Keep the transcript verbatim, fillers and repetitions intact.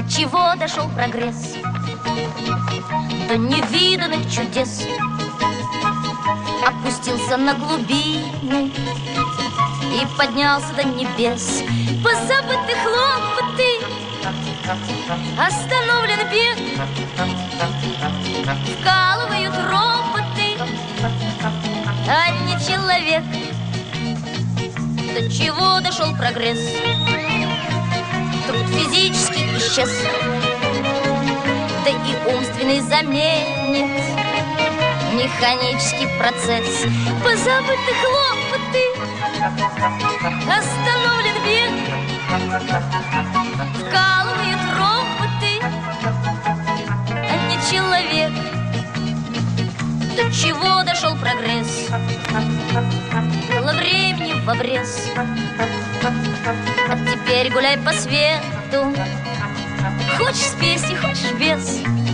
чего дошел прогресс? До невиданных чудес. Опустился на глубины и поднялся до небес. Позабыты хлопоты, остановлен бег, вкалывают роботы, а не человек. До чего дошел прогресс? Труд физически исчез, да и умственный заменит механический процесс. Позабыты хлопоты, остановлен бег, вкалывают роботы, а не человек. До чего дошел прогресс? Было времени в обрез, а теперь гуляй по свету. Хочешь с песней, хочешь без.